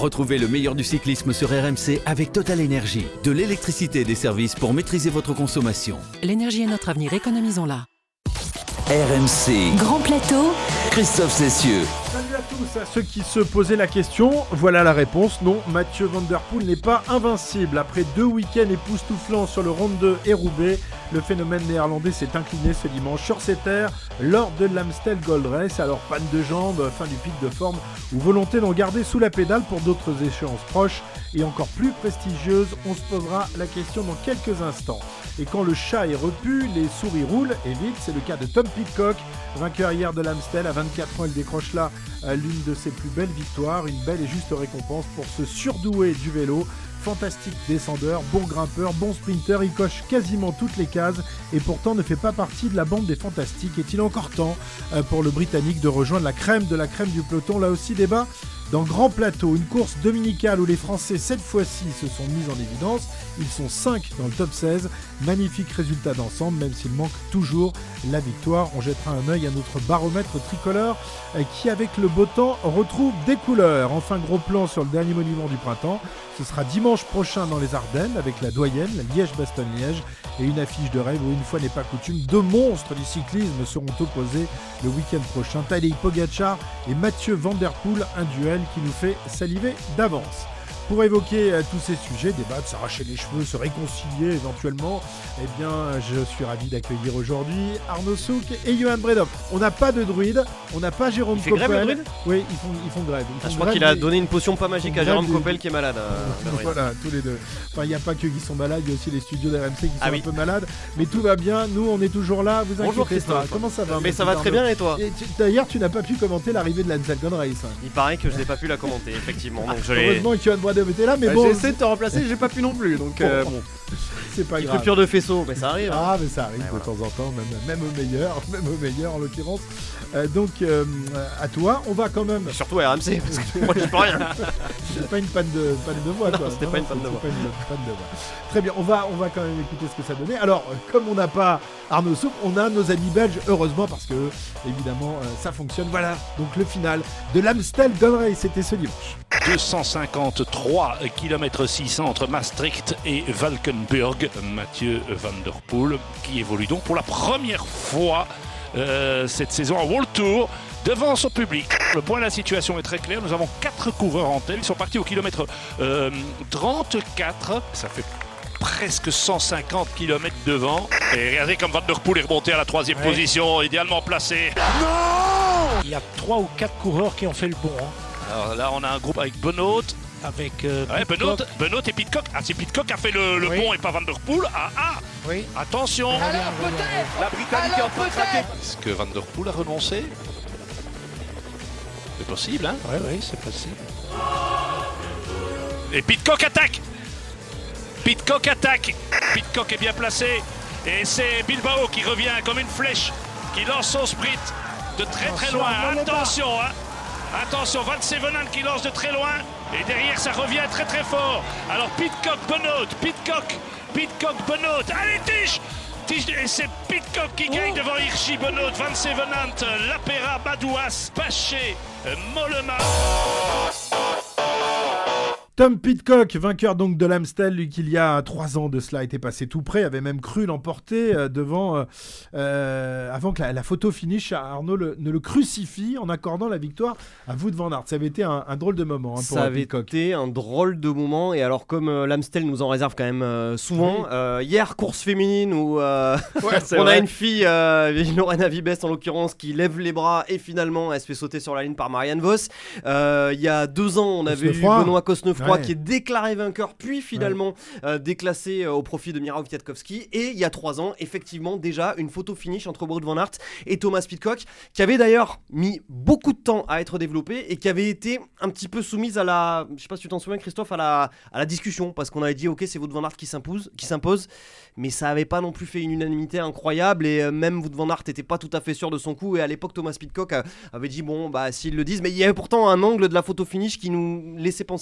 Retrouvez le meilleur du cyclisme sur RMC avec Total Énergie. De l'électricité et des services pour maîtriser votre consommation. L'énergie est notre avenir, économisons-la. RMC. Grand plateau. Christophe Cessieux. Salut à tous, à ceux qui se posaient la question, voilà la réponse. Non, Mathieu Van Der Poel n'est pas invincible. Après 2 week-ends époustouflants sur le Ronde 2 et Roubaix, le phénomène néerlandais s'est incliné ce dimanche sur ses terres lors de l'Amstel Gold Race. Alors panne de jambes, fin du pic de forme ou volonté d'en garder sous la pédale pour d'autres échéances proches et encore plus prestigieuses, on se posera la question dans quelques instants. Et quand le chat est repu, les souris roulent, et vite, c'est le cas de Tom Pidcock, vainqueur hier de l'Amstel. À 24 ans, il décroche là l'une de ses plus belles victoires, une belle et juste récompense pour ce surdoué du vélo. Fantastique descendeur, bon grimpeur, bon sprinter, il coche quasiment toutes les cases et pourtant ne fait pas partie de la bande des fantastiques. Est-il encore temps pour le Britannique de rejoindre la crème de la crème du peloton? Là aussi débat dans Grand Plateau, une course dominicale où les Français cette fois-ci se sont mis en évidence. Ils sont 5 dans le top 16, magnifique résultat d'ensemble même s'il manque toujours la victoire. On jettera un œil à notre baromètre tricolore qui avec le beau temps retrouve des couleurs. Enfin gros plan sur le dernier monument du printemps, ce sera dimanche prochain dans les Ardennes avec la doyenne, la Liège-Bastogne-Liège et une affiche de rêve où une fois n'est pas coutume, 2 monstres du cyclisme seront opposés le week-end prochain, Tadej Pogačar et Mathieu Van Der Poel, un duel qui nous fait saliver d'avance. Pour évoquer tous ces sujets, débattre, s'arracher les cheveux, se réconcilier éventuellement, eh bien, je suis ravi d'accueillir aujourd'hui Arnaud Souk et Johan Bredov. On n'a pas de druide, on n'a pas Jérôme Coppel. Il fait grève, le druide ? Oui, ils font grève. Je crois qu'il a donné une potion pas magique à Jérôme Coppel qui est malade. Voilà, tous les deux. Enfin, il n'y a pas que qui sont malades, il y a aussi les studios d'RMC qui sont un peu malades. Mais tout va bien, nous on est toujours là, vous Bonjour inquiétez pas. Comment ça va? Mais ça va très bien et toi? D'ailleurs, tu n'as pas pu commenter l'arrivée de l'Amstel Gold Race. Il paraît que je n'ai pas pu la commenter, effectivement. Donc heureusement que Johan Bredov était là, mais bon. J'ai essayé de te remplacer, j'ai pas pu non plus, donc bon. C'est pas grave. Rupture de faisceau, mais ça arrive. Ah, mais ça arrive de temps en temps, même au meilleur en l'occurrence. Donc, à toi, on va quand même. Et surtout à RMC, parce que moi je peux rien. C'est pas une panne de voix, quoi. C'était pas une panne de voix. Très bien, on va quand même écouter ce que ça donnait. Alors, comme on n'a pas Arnaud Souk, on a nos amis belges, heureusement, parce que, évidemment, ça fonctionne. Voilà, donc le final de l'Amstel Gold Race, c'était ce dimanche. 253 km 600 entre Maastricht et Valkenburg. Mathieu Van Der Poel qui évolue donc pour la première fois cette saison en World Tour devant son public. Le point de la situation est très clair, nous avons 4 coureurs en tête, ils sont partis au kilomètre 34, ça fait presque 150 km devant. Et regardez comme Van Der Poel est remonté à la 3e position, idéalement placé. Non! Il y a 3 ou 4 coureurs qui ont fait le bon. Alors là on a un groupe avec Benoît, avec Benoît et Pidcock. Ah, c'est Pidcock qui a fait le pont et pas Van Der Poel. Oui. Attention. Alors peut-être. La Britannique est en train de craquer. Est-ce que Van Der Poel a renoncé? C'est possible, hein? Oui, c'est possible. Et Pidcock attaque. Pidcock est bien placé. Et c'est Bilbao qui revient comme une flèche, qui lance son sprint de très loin. Attention, hein. Attention, Van Sevenant qui lance de très loin. Et derrière, ça revient très fort. Alors Pidcock, Benoît. Allez, Tiche. Et c'est Pidcock qui gagne devant Hirschi, Benoît, Van Sevenant, Lapera, Madouas, Paché, Mollema. Tom Pidcock, vainqueur donc de l'Amstel, lui qu'il y a 3 ans de cela était passé tout près, avait même cru l'emporter avant que la photo finish. Arnaud ne le crucifie en accordant la victoire à Wout van Aert. Ça avait été un drôle de moment pour Pidcock. Ça avait été un drôle de moment, et alors comme l'Amstel nous en réserve quand même souvent, hier course féminine où on a une fille, Lorena Vibes en l'occurrence, qui lève les bras et finalement elle se fait sauter sur la ligne par Marianne Vos. Il y a 2 ans on avait eu Benoît Cosnefroy qui est déclaré vainqueur puis finalement déclassé au profit de Mirao Kwiatkowski, et il y a 3 ans effectivement déjà une photo finish entre Wout van Aert et Thomas Pidcock qui avait d'ailleurs mis beaucoup de temps à être développée et qui avait été un petit peu soumise à la, je sais pas si tu t'en souviens Christophe, à la discussion, parce qu'on avait dit ok c'est Wout van Aert qui s'impose, mais ça avait pas non plus fait une unanimité incroyable, et même Wout van Aert était pas tout à fait sûr de son coup, et à l'époque Thomas Pidcock avait dit bon bah s'ils le disent, mais il y avait pourtant un angle de la photo finish qui nous laissait penser que Thomas Pidcock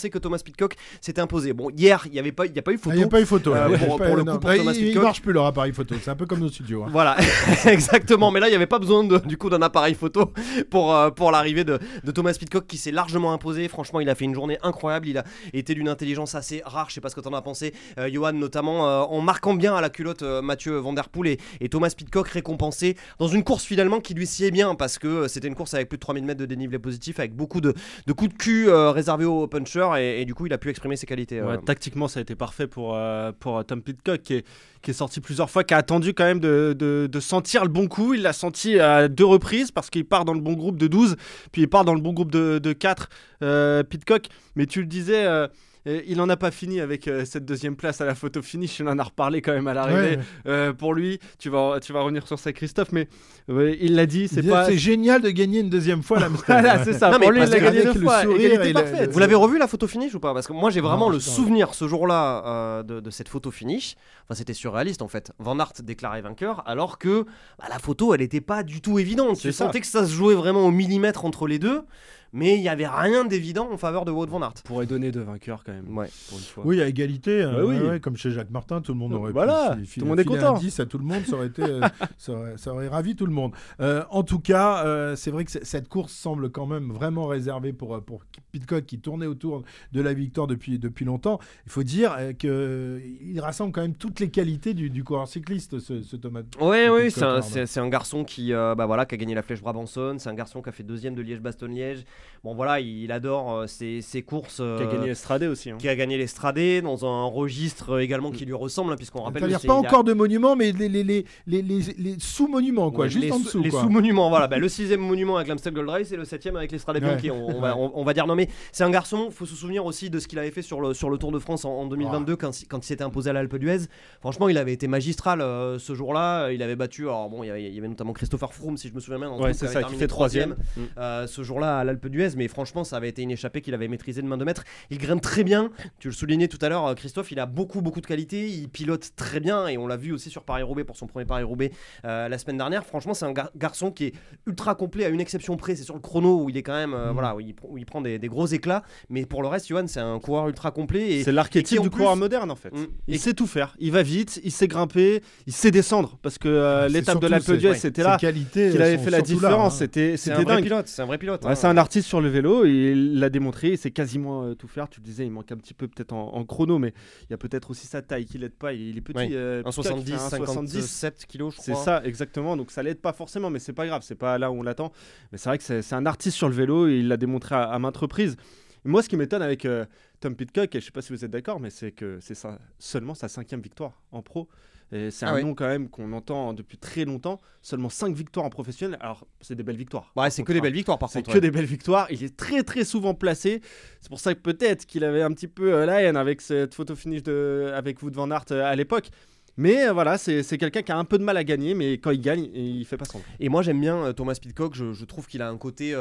Pidcock s'était imposé. Bon, hier, il n'y a pas eu photo. Il n'y a pas eu photo. Pour le coup, pour Thomas Pidcock. Il marche plus leur appareil photo. C'est un peu comme nos studios. Voilà, exactement. Mais là, il n'y avait pas besoin du coup d'un appareil photo pour l'arrivée de Thomas Pidcock qui s'est largement imposé. Franchement, il a fait une journée incroyable. Il a été d'une intelligence assez rare. Je sais pas ce que t'en as pensé, Johan, notamment en marquant bien à la culotte Mathieu Van Der Poel et Thomas Pidcock récompensé dans une course finalement qui lui sied bien parce que c'était une course avec plus de 3000 mètres de dénivelé positif, avec beaucoup de coups de cul réservés aux punchers et du coup il a pu exprimer ses qualités. Tactiquement, ça a été parfait pour Tom Pidcock qui est sorti plusieurs fois, qui a attendu quand même de sentir le bon coup. Il l'a senti à 2 reprises parce qu'il part dans le bon groupe de 12, puis il part dans le bon groupe de 4, Pidcock. Mais tu le disais, il n'en a pas fini avec cette deuxième place à la photo finish. On en a reparlé quand même à l'arrivée. Pour lui, tu vas revenir sur ça, Christophe, mais il l'a dit, c'est génial de gagner une deuxième fois l'Amstel. Voilà, c'est ça. Non, pour lui, il l'a gagné 2 fois. Égalité parfaite. Vous l'avez revu la photo finish ou pas? Parce que moi, j'ai vraiment le souvenir ce jour-là de cette photo finish. Enfin, c'était surréaliste en fait. Van Aert déclaré vainqueur, alors que la photo, elle n'était pas du tout évidente. Tu sentais que ça se jouait vraiment au millimètre entre les deux. Mais il n'y avait rien d'évident en faveur de Wout van Aert. Pourrait donner 2 vainqueurs quand même. Pour une fois. Oui, à égalité. Comme chez Jacques Martin, tout le monde aurait pu tout le monde est content. 10 à tout le monde, ça aurait été, ça aurait ravi tout le monde. En tout cas, c'est vrai que cette course semble quand même vraiment réservée pour Pidcock qui tournait autour de la victoire depuis longtemps. Il faut dire qu'il rassemble quand même toutes les qualités du coureur cycliste, ce Thomas. Oui, c'est un garçon qui a gagné la Flèche Brabançonne. C'est un garçon qui a fait 2e de Liège-Bastogne-Liège. Bon voilà, il adore ces courses. Qui a gagné l'Estradé aussi. Qui a gagné l'Estradé dans un registre également qui lui ressemble, puisqu'on rappelle. C'est-à-dire pas encore de monuments, mais les sous-monuments, quoi, juste en dessous. Les sous-monuments, voilà. Le 6e monument avec l'Amstel Gold Race et le 7e avec l'Estradé Bianchi. On va dire non, mais c'est un garçon. Il faut se souvenir aussi de ce qu'il avait fait sur le Tour de France en 2022 quand il s'était imposé à l'Alpe d'Huez. Franchement, il avait été magistral ce jour-là. Il avait battu. Alors bon, il y avait notamment Christopher Froome, si je me souviens bien. C'est ça, qui fait 3e. Ce jour-là à l'Alpe d'Huez, mais franchement ça avait été une échappée qu'il avait maîtrisée de main de maître. Il grimpe très bien, tu le soulignais tout à l'heure Christophe, il a beaucoup de qualité, il pilote très bien et on l'a vu aussi sur Paris-Roubaix pour son premier Paris-Roubaix la semaine dernière. Franchement c'est un garçon qui est ultra complet à une exception près, c'est sur le chrono où il est quand même où il prend des gros éclats, mais pour le reste Johan c'est un coureur ultra complet c'est l'archétype du coureur moderne en fait. Il sait tout faire, il va vite, il sait grimper, il sait descendre parce que l'étape de l'Alpe d'Huez c'était là qu'il avait fait la différence. C'était dingue. C'est un vrai pilote. C'est un artiste sur le vélo, il l'a démontré, il sait quasiment tout faire. Tu le disais, il manque un petit peu peut-être en chrono, mais il y a peut-être aussi sa taille qui l'aide pas. Il est petit, 1,70, 57 kilos, je crois. C'est ça, exactement. Donc ça l'aide pas forcément, mais c'est pas grave, c'est pas là où on l'attend. Mais c'est vrai que c'est un artiste sur le vélo et il l'a démontré à maintes reprises. Moi, ce qui m'étonne avec Tom Pidcock, et je sais pas si vous êtes d'accord, mais c'est que c'est seulement sa 5e victoire en pro. Et c'est un nom quand même qu'on entend depuis très longtemps. Seulement 5 victoires en professionnel. Alors, c'est des belles victoires. C'est que des belles victoires par contre. C'est que des belles victoires. Il est très très souvent placé. C'est pour ça que peut-être qu'il avait un petit peu la haine avec cette photo finish avec Wout van Aert à l'époque. Mais voilà, c'est quelqu'un qui a un peu de mal à gagner, mais quand il gagne, il fait pas semblant. Et moi j'aime bien Thomas Pidcock. Je trouve qu'il a un côté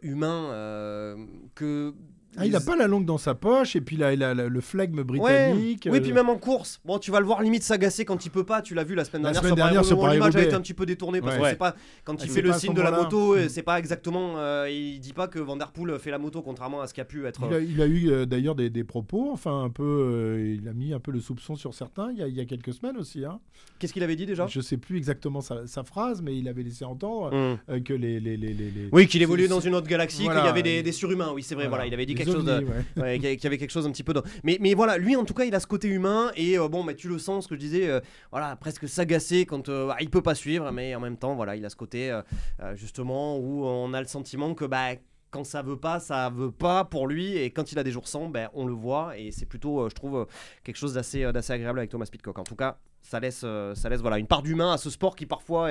humain que... il n'a pas la langue dans sa poche et puis il a le flegme britannique. Oui, puis même en course. Bon, tu vas le voir limite s'agacer quand il peut pas. Tu l'as vu la semaine dernière sur Paris-Roubaix. L'image a été un petit peu détournée parce que c'est pas quand il fait le signe de la moto, c'est pas exactement. Il dit pas que Van Der Poel fait la moto, contrairement à ce qui a pu être. Il a eu d'ailleurs des propos, enfin un peu. Il a mis un peu le soupçon sur certains. Il y a quelques semaines aussi. Qu'est-ce qu'il avait dit déjà? Je sais plus exactement sa phrase, mais il avait laissé entendre que les. Oui, qu'il évoluait dans une autre galaxie, qu'il y avait des surhumains. Oui, c'est vrai. Voilà, il avait dit quelque chose. Qu'il y avait quelque chose un petit peu mais voilà, lui en tout cas il a ce côté humain et tu le sens, ce que je disais, presque s'agacer quand il peut pas suivre, mais en même temps voilà, il a ce côté justement où on a le sentiment que quand ça veut pas pour lui, et quand il a des jours sans, on le voit, et c'est plutôt je trouve quelque chose d'assez agréable avec Thomas Pidcock. En tout cas ça laisse une part d'humain à ce sport qui parfois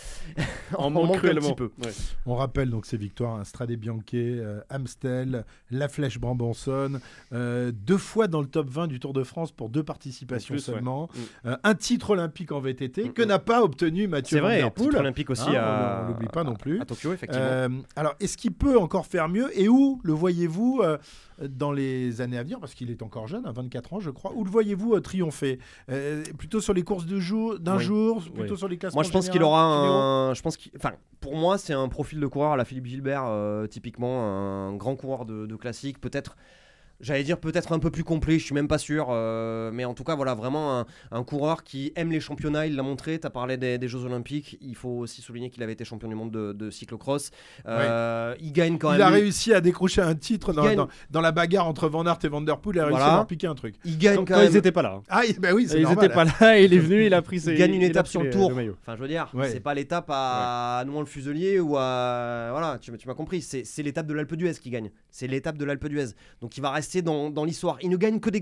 en manque un petit peu. On rappelle donc ces victoires: Stradé Bianchi, Amstel, la Flèche Brabançonne, 2 fois dans le top 20 du Tour de France pour 2 participations seulement, un titre olympique en VTT que n'a pas obtenu Mathieu Van Der Poel. C'est vrai, un titre olympique aussi on l'oublie pas non plus. À Tokyo, effectivement. Alors est-ce qu'il peut encore faire mieux, et où le voyez-vous dans les années à venir, parce qu'il est encore jeune, à 24 ans je crois, où le voyez-vous triompher? Plutôt sur les courses d'un jour, plutôt sur les classements? Moi je pense qu'il aura pour moi c'est un profil de coureur à la Philippe Gilbert, typiquement un grand coureur de classique, peut-être. J'allais dire peut-être un peu plus complet, je suis même pas sûr. Mais en tout cas, voilà, vraiment un coureur qui aime les championnats, il l'a montré. Tu as parlé des Jeux Olympiques. Il faut aussi souligner qu'il avait été champion du monde de cyclocross. Il gagne quand même. Il a réussi à décrocher un titre dans la bagarre entre Van Aert et Van Der Poel. Il a réussi à leur piquer un truc. Il gagne quand même. Ils n'étaient pas là. Ah, bah oui, c'est ils normal. Ils n'étaient pas là. Il est venu, il a pris ses. Il gagne une étape sur le tour. Enfin, je veux dire, c'est pas l'étape à Nouan-le-Fuselier ou à. Voilà, tu m'as compris. C'est l'étape de l'Alpe d'Huez qui gagne. C'est l'étape de l'Alpe d'Huez. Donc il va rester dans l'histoire. Il ne gagne que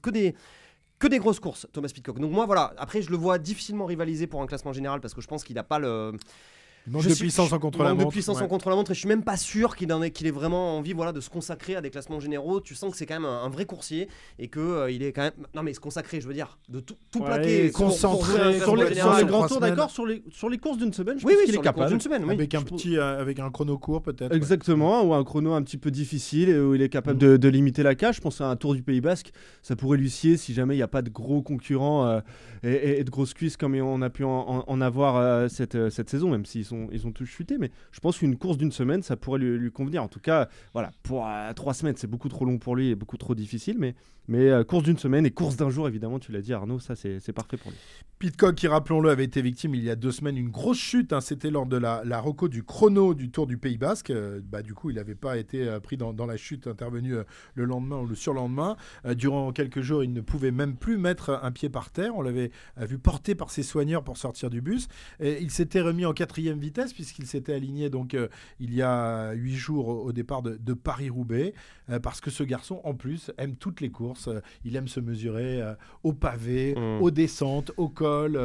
des grosses courses, Thomas Pidcock. Donc moi, voilà. Après, je le vois difficilement rivaliser pour un classement général parce que je pense qu'il n'a pas le. Manque de puissance en contre-la-montre. De puissance en contre-la-montre et je suis même pas sûr qu'il ait vraiment envie de se consacrer à des classements généraux. Tu sens que c'est quand même un vrai coursier et que il est quand même se consacrer, je veux dire, de tout plaquer, concentré sur le grand tour, d'accord, sur les courses d'une semaine. Je pense qu'il est capable d'une semaine, avec un chrono court peut-être. Exactement, ou un chrono un petit peu difficile où il est capable de limiter la cache. Je pense à un Tour du Pays Basque, ça pourrait lui scier si jamais il n'y a pas de gros concurrents et de grosses cuisses comme on a pu en avoir cette saison, même s'ils ont tous chuté, mais je pense qu'une course d'une semaine, ça pourrait lui convenir. En tout cas, voilà, pour 3 semaines, c'est beaucoup trop long pour lui et beaucoup trop difficile, mais course d'une semaine et course d'un jour, évidemment, tu l'as dit Arnaud, ça c'est parfait pour lui. Pidcock, qui rappelons-le, avait été victime il y a 2 semaines d'une grosse chute, c'était lors de la reco du chrono du Tour du Pays Basque. Du coup, il n'avait pas été pris dans la chute intervenue le lendemain ou le surlendemain. Durant quelques jours, il ne pouvait même plus mettre un pied par terre. On l'avait vu porté par ses soigneurs pour sortir du bus. Et il s'était remis en 4e vitesse puisqu'il s'était aligné donc il y a 8 jours au départ de Paris-Roubaix, parce que ce garçon, en plus, aime toutes les courses. Il aime se mesurer au pavé, aux descentes, au col,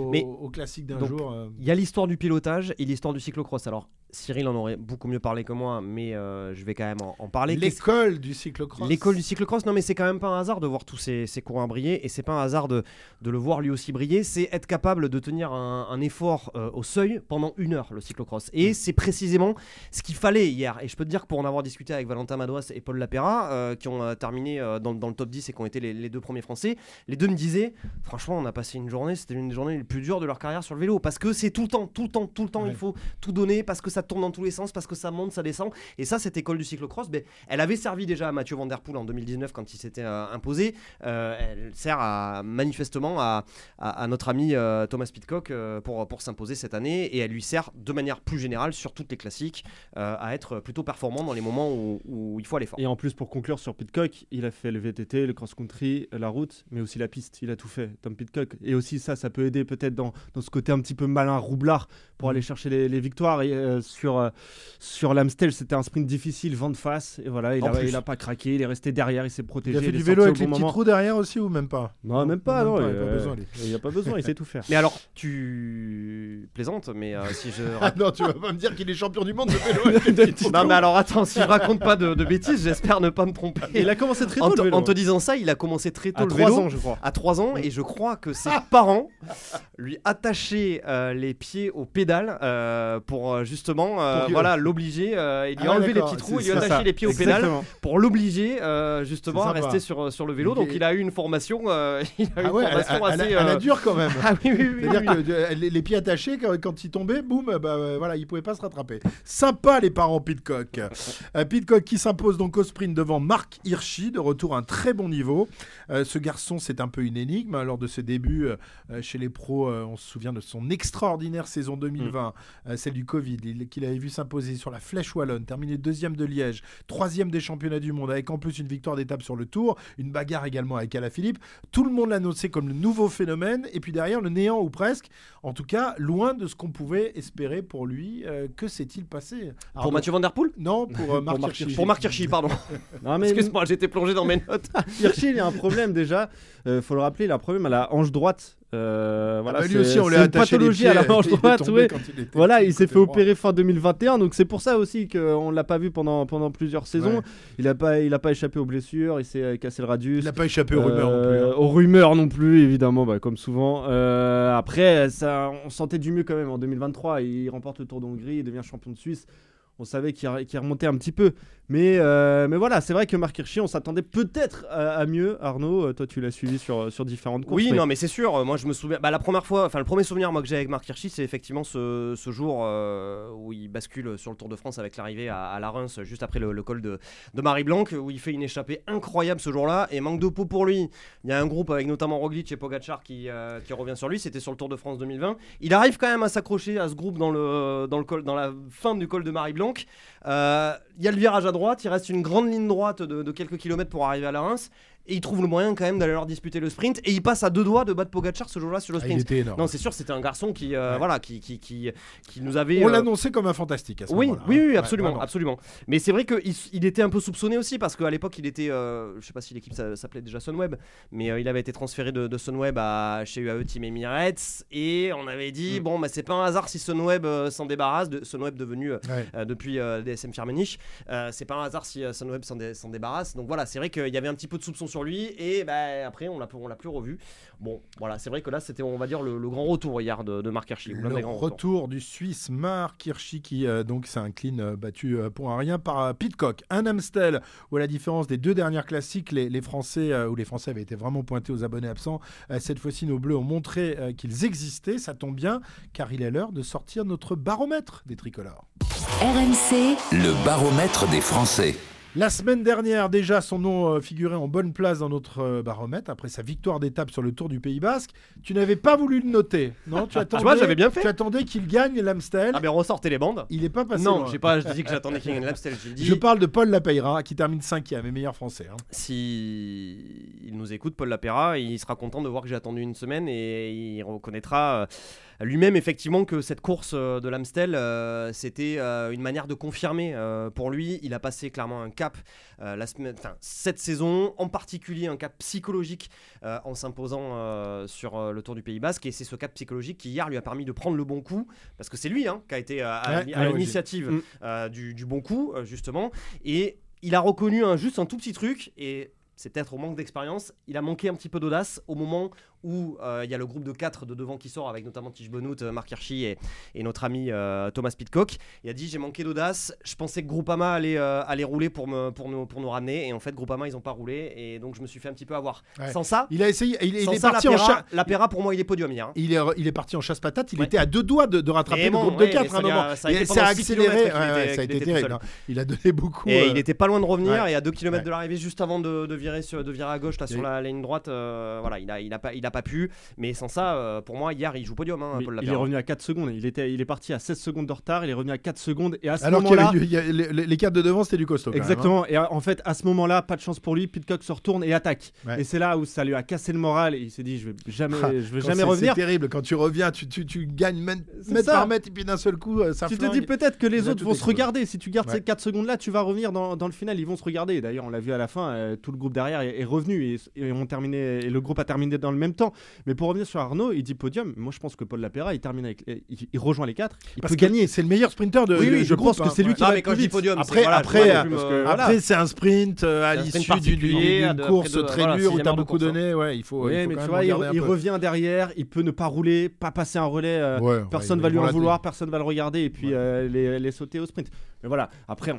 au classique d'un jour. Il y a l'histoire du pilotage et l'histoire du cyclocross. Alors, Cyril en aurait beaucoup mieux parlé que moi, mais je vais quand même en parler. L'école du cyclocross. L'école du cyclocross, non mais c'est quand même pas un hasard de voir tous ces coureurs briller, et c'est pas un hasard de le voir lui aussi briller, c'est être capable de tenir un effort au seuil pendant 1 heure, le cyclocross. Et c'est précisément ce qu'il fallait hier. Et je peux te dire que pour en avoir discuté avec Valentin Madouas et Paul Lapéra, qui ont terminé dans le top 10 et qui ont été les 2 premiers français, les 2 me disaient, franchement, on a passé une journée, c'était une des journées les plus dures de leur carrière sur le vélo, parce que c'est tout le temps, il faut tout donner, parce que ça tourne dans tous les sens, parce que ça monte, ça descend. Et ça, cette école du cyclocross, elle avait servi déjà à Mathieu Van Der Poel en 2019 quand il s'était imposé. Elle sert manifestement à notre ami Thomas Pidcock pour s'imposer cette année, et elle lui sert de manière plus générale sur toutes les classiques à être plutôt performant dans les moments où il faut aller fort. Et en plus, pour conclure sur Pidcock, il a fait le VTT, le cross-country, la route, mais aussi la piste. Il a tout fait, Tom Pidcock. Et aussi ça peut aider peut-être dans ce côté un petit peu malin, roublard, pour aller chercher les victoires. Et sur l'Amstel, c'était un sprint difficile, vent de face, et voilà, il a pas craqué, il est resté derrière, il s'est protégé. Il a fait du vélo avec les petits trous derrière aussi, ou même pas? Non, même pas, non, il n'y a pas besoin, il sait tout faire. Mais alors, tu plaisantes, mais si je... Ah non, tu vas pas me dire qu'il est champion du monde de vélo avec les petits trous. Non mais alors attends, si je raconte pas de bêtises, j'espère ne pas me tromper. Et il a commencé très tôt le vélo. En te disant ça, il a commencé très tôt le vélo. À 3 ans, je crois. À 3 ans, et je crois que ses parents lui attachaient les pieds aux pédales pour justement l'obliger, et lui enlever les petits trous et lui attacher les pieds aux pédales pour l'obliger justement à rester sur le vélo. Donc il a eu une formation, assez... Elle a dure quand même. Ah oui. C'est-à-dire que les pieds attachés, quand il tombait, boum, il pouvait pas se rattraper. Sympa les parents Pidcock. Pidcock qui s'impose donc au sprint devant Marc Hirschi, de retour à un très bon niveau. Ce garçon, c'est un peu une énigme. Lors de ses débuts chez les pros, on se souvient de son extraordinaire saison 2020, celle du Covid, qu'il avait vu s'imposer sur la Flèche Wallonne, terminé 2e de Liège, 3e des championnats du monde, avec en plus une victoire d'étape sur le Tour, une bagarre également avec Alaphilippe. Tout le monde l'annonçait comme le nouveau phénomène, et puis derrière le néant ou presque. En tout cas, loin de ce qu'on pouvait espérer pour lui. Que s'est-il passé? Pour Mathieu Van Der Poel? Non, pour Marc Hirschi. Pour Marc Hirschi, pardon. Non, mais excuse-moi, j'étais plongé dans mes notes. Hirschi, il a un problème déjà. Faut le rappeler, il a un problème à la hanche droite. Lui aussi, on lui a attaché une pathologie les pieds, à la hanche droite. Il s'est fait droit. opérer fin 2021, donc c'est pour ça aussi qu'on l'a pas vu pendant plusieurs saisons. Ouais. Il a pas échappé aux blessures, il s'est cassé le radius. Il n'a pas échappé aux rumeurs non plus. Aux rumeurs non plus, évidemment, comme souvent. Après, on sentait du mieux quand même en 2023. Il remporte le Tour d'Hongrie, il devient champion de Suisse. on savait qu'il remontait un petit peu. Mais voilà, c'est vrai que Marc Hirschi, on s'attendait peut-être à mieux. Arnaud, toi tu l'as suivi sur différentes courses. Oui, non, mais c'est sûr. Moi, je me souviens. La première fois, le premier souvenir moi que j'ai avec Marc Hirschi, c'est effectivement ce jour où il bascule sur le Tour de France avec l'arrivée à la Reims juste après le col de Marie-Blanc, où il fait une échappée incroyable ce jour-là. Et manque de peau pour lui. Il y a un groupe avec notamment Roglic et Pogačar qui revient sur lui. C'était sur le Tour de France 2020. Il arrive quand même à s'accrocher à ce groupe dans la fin du col de Marie-Blanc. Il y a le virage à droite, il reste une grande ligne droite de quelques kilomètres pour arriver à la Reims. Et il trouve le moyen quand même d'aller leur disputer le sprint. Et il passe à 2 doigts de battre Pogačar ce jour-là sur le sprint. Il était énorme. Non, c'est sûr, c'était un garçon qui nous avait. On l'annonçait comme un fantastique à ce moment-là. Oui, absolument, absolument. Mais c'est vrai qu'il était un peu soupçonné aussi parce qu'à l'époque, il était, je sais pas si l'équipe s'appelait déjà Sunweb, mais il avait été transféré de Sunweb chez UAE Team Emirates. Et on avait dit, c'est pas un hasard si Sunweb s'en débarrasse. Sunweb devenu depuis DSM Firmenich. C'est pas un hasard si Sunweb s'en débarrasse. Donc voilà, c'est vrai qu'il y avait un petit peu de soupçon sur lui et après on l'a plus revu. Bon voilà, c'est vrai que là c'était, on va dire, le grand retour hier de Marc Hirschi. Le retour du Suisse Marc Hirschi qui donc s'incline battu pour un rien par Pidcock. Un Amstel où, à la différence des 2 dernières classiques, les Français avaient été vraiment pointés aux abonnés absents. Cette fois-ci, nos Bleus ont montré qu'ils existaient. Ça tombe bien car il est l'heure de sortir notre baromètre des tricolores. RMC, le baromètre des Français. La semaine dernière, déjà, son nom figurait en bonne place dans notre baromètre après sa victoire d'étape sur le Tour du Pays Basque. Tu n'avais pas voulu le noter, non? Tu attendais, vois, j'avais bien fait. Tu attendais qu'il gagne l'Amstel. Ah, mais ressortez les bandes. Il n'est pas passé. Non, je dis que j'attendais qu'il gagne l'Amstel. Je parle de Paul Lapeyra qui termine 5e et meilleur français. Si il nous écoute, Paul Lapeyra, il sera content de voir que j'ai attendu une semaine et il reconnaîtra lui-même effectivement que cette course de l'Amstel, c'était une manière de confirmer pour lui. Il a passé clairement un cap cette saison, en particulier un cap psychologique en s'imposant sur le Tour du Pays Basque, et c'est ce cap psychologique qui hier lui a permis de prendre le bon coup, parce que c'est lui qui a été à l'initiative du bon coup justement, et il a reconnu juste un tout petit truc, et c'est peut-être au manque d'expérience, il a manqué un petit peu d'audace au moment où il y a le groupe de 4 de devant qui sort avec notamment Tish Benoît, Marc Hirschi et notre ami Thomas Pidcock. Il a dit j'ai manqué d'audace, je pensais que Groupama allait rouler pour nous ramener, et en fait Groupama ils n'ont pas roulé, et donc je me suis fait un petit peu avoir. Sans ça, il a essayé, il est ça, parti en chasse. Lapeyra pour moi il est podium hier. Il est parti en chasse-patate, il était à 2 doigts de rattraper le groupe de 4 à un moment. Ça a accéléré, ça a été terrible. Il a donné beaucoup. Et il n'était pas loin de revenir, et à 2 km de l'arrivée, juste avant de virer à gauche là, sur la ligne droite, il a pas pu, mais sans ça, pour moi hier il joue podium, Paul Lapeyra. Il est revenu à 4 secondes, il est parti à 16 secondes de retard, il est revenu à 4 secondes, et à ce moment-là, les 4 de devant c'était du costaud. Exactement, et en fait à ce moment-là, pas de chance pour lui, Pidcock se retourne et attaque, et c'est là où ça lui a cassé le moral, et il s'est dit je vais jamais revenir. C'est terrible quand tu reviens, tu gagnes mètre par mètre, et puis d'un seul coup ça flingue. Tu te dis peut-être que les autres vont se regarder, si tu gardes ces 4 secondes là, tu vas revenir dans le final, ils vont se regarder. D'ailleurs on l'a vu à la fin, tout le groupe derrière est revenu, et le groupe a terminé dans le même temps. Mais pour revenir sur Arnaud, il dit podium. Moi, je pense que Paul Lapeyra, il rejoint les 4. Il peut gagner. C'est le meilleur sprinter de. Oui, je pense que c'est lui qui va quand je dis podium. Après, c'est un sprint à l'issue d'une course très dure où tu as beaucoup donné. Il faut. Mais tu vois, il revient derrière. Il peut ne pas rouler, pas passer un relais. Personne va lui en vouloir, personne va le regarder, et puis les sauter au sprint. Mais voilà. Après,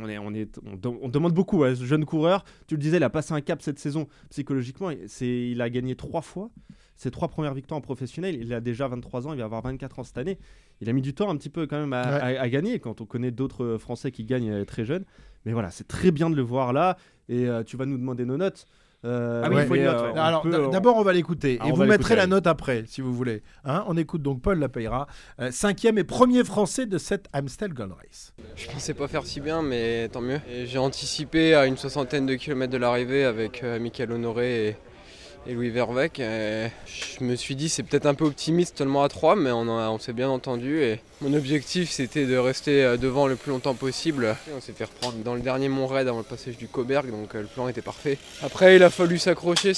on demande beaucoup à ce jeune coureur. Tu le disais, il a passé un cap cette saison psychologiquement. Il a gagné 3 fois. Ses 3 premières victoires en professionnel, il a déjà 23 ans, il va avoir 24 ans cette année. Il a mis du temps un petit peu quand même à gagner, quand on connaît d'autres Français qui gagnent très jeunes. Mais voilà, c'est très bien de le voir là, et tu vas nous demander nos notes. Il faut une note. Alors d'abord on va l'écouter, et vous mettrez la note après si vous voulez. On écoute donc Paul Lapeyra, 5e et premier français de cette Amstel Gold Race. Je pensais pas faire si bien, mais tant mieux. Et j'ai anticipé à une 60aine de kilomètres de l'arrivée avec Mickaël Honoré et Louis Verweyck. Je me suis dit c'est peut-être un peu optimiste seulement à 3, mais on s'est bien entendu, et mon objectif c'était de rester devant le plus longtemps possible. On s'est fait reprendre dans le dernier mont raid avant le passage du Coberg, donc le plan était parfait. Après il a fallu s'accrocher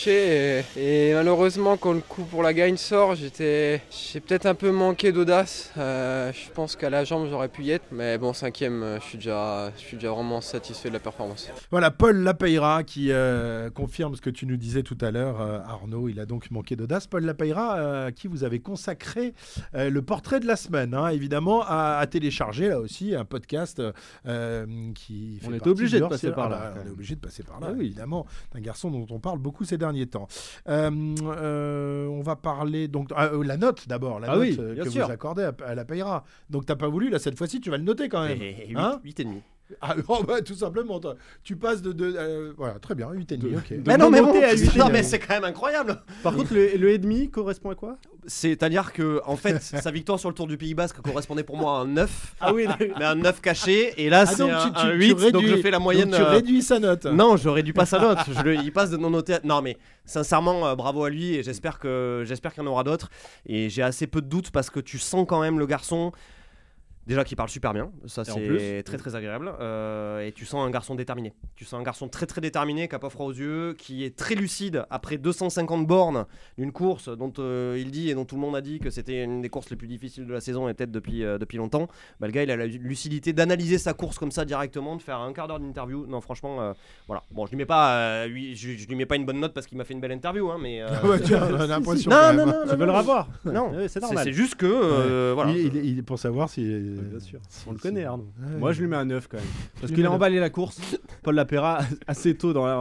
et malheureusement quand le coup pour la gagne sort, j'ai peut-être un peu manqué d'audace. Je pense qu'à la jambe j'aurais pu y être, mais bon, 5e, je suis déjà vraiment satisfait de la performance. Voilà, Paul Lapeyra qui confirme ce que tu nous disais tout à l'heure. l'heure. Arnaud, il a donc manqué d'audace. Paul Lapeyra, à qui vous avez consacré le portrait de la semaine, évidemment, à télécharger là aussi un podcast qui fait on est obligé de passer par là. On est obligé de passer par là, évidemment, d'un garçon dont on parle beaucoup ces derniers temps. On va parler donc la note d'abord, note que vous accordez à Lapeyra. Donc t'as pas voulu, là cette fois-ci tu vas le noter quand même. 8,5. Tout simplement, tu passes voilà, très bien, 8,5. Ok. Mais non, mais bon, non, mais c'est quand même incroyable. Par contre, le et demi correspond à quoi ? C'est-à-dire que, en fait, sa victoire sur le Tour du Pays Basque correspondait pour moi à un 9. Ah oui, mais un 9 caché. Et là, c'est un 8, donc je fais la moyenne. Donc tu réduis sa note. Non, je réduis pas sa note. Il passe de non noté. Non, mais sincèrement, bravo à lui et j'espère qu'il y en aura d'autres. Et j'ai assez peu de doutes parce que tu sens quand même le garçon. Déjà qu'il parle super bien, ça c'est très très agréable, et tu sens un garçon déterminé, tu sens un garçon très très déterminé, qui n'a pas froid aux yeux, qui est très lucide après 250 bornes d'une course dont il dit et dont tout le monde a dit que c'était une des courses les plus difficiles de la saison et peut-être depuis longtemps. Le gars il a la lucidité d'analyser sa course comme ça directement, de faire un quart d'heure d'interview. Non franchement, voilà. Bon je lui mets pas une bonne note parce qu'il m'a fait une belle interview, mais tu as l'impression. Non, tu veux le revoir. Non, c'est normal. C'est juste que voilà. Il est pour savoir si. Bien sûr, on le connaît Arnaud. Moi je lui mets un 9 quand même. Parce qu'il a emballé la course, Paul Lapeyra, assez tôt dans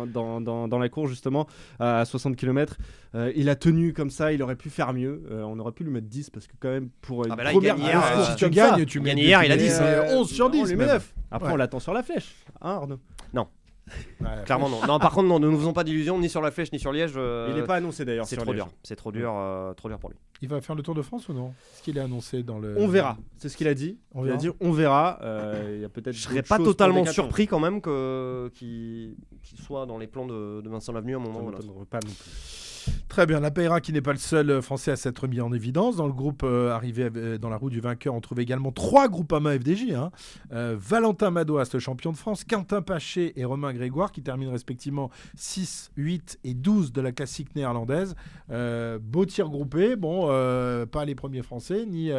la course justement, à 60 km. Il a tenu comme ça, il aurait pu faire mieux. On aurait pu lui mettre 10 parce que quand même pour une première course, si tu gagnes, tu mets hier, il a 10. 11 sur 10. On lui met 9. Après on l'attend sur la flèche, Arnaud. Non. Clairement non. Non, par contre non, ne nous faisons pas d'illusions ni sur la flèche ni sur Liège. Il n'est pas annoncé d'ailleurs. C'est trop dur. C'est trop dur pour lui. Il va faire le Tour de France ou non ? Est-ce qu'il est annoncé dans le... On verra. C'est ce qu'il a dit. Il a dit on verra. Il y a peut-être. Je serais pas totalement surpris quand même qu'il soit dans les plans de Vincent Lavenu à un moment ou à un autre. Pas non plus. Très bien, Lapeyra qui n'est pas le seul Français à s'être mis en évidence. Dans le groupe arrivé dans la roue du vainqueur, on trouve également 3 Groupama FDJ. Valentin Madouas, le champion de France, Quentin Paché et Romain Grégoire qui terminent respectivement 6, 8 et 12 de la classique néerlandaise. Beau tir groupé, pas les premiers Français, ni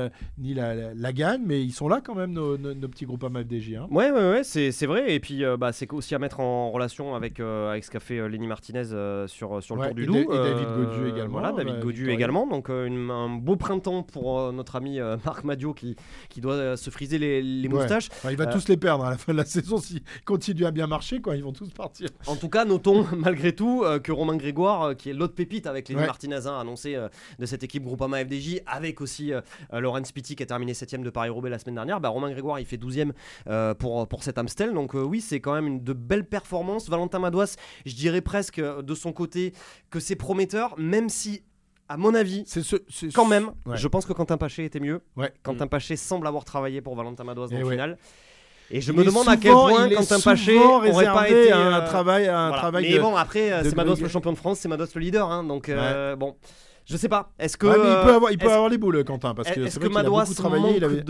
la gagne, mais ils sont là quand même, nos petits Groupama FDJ. Ouais, c'est vrai. Et puis c'est aussi à mettre en relation avec ce qu'a fait Lenny Martinez sur le Tour du Doubs. David Gaudu également. Voilà, David Gaudu également. Donc un beau printemps pour notre ami Marc Madiot qui doit se friser les moustaches. Il va tous les perdre à la fin de la saison s'il continue à bien marcher. Ils vont tous partir. En tout cas, notons malgré tout que Romain Grégoire, qui est l'autre pépite avec Lenny Martinez, annoncé de cette équipe Groupama FDJ, avec aussi Laurens Pitti qui a terminé 7ème de Paris-Roubaix la semaine dernière. Romain Grégoire, il fait 12ème pour cet Amstel. Donc oui, c'est quand même de belles performances. Valentin Madouas, je dirais presque de son côté que c'est prometteur, même si à mon avis, quand même, je pense que Quentin Paché était mieux. Quentin Paché semble avoir travaillé pour Valentin Madouas dans le final. Et je me demande à quel point Quentin Paché aurait pas été un travail. Mais bon, après, c'est Madouas le champion de France, c'est Madouas le leader. Donc bon, je sais pas. Est-ce que il peut avoir les boules, Quentin, parce que est-ce que Madouas manque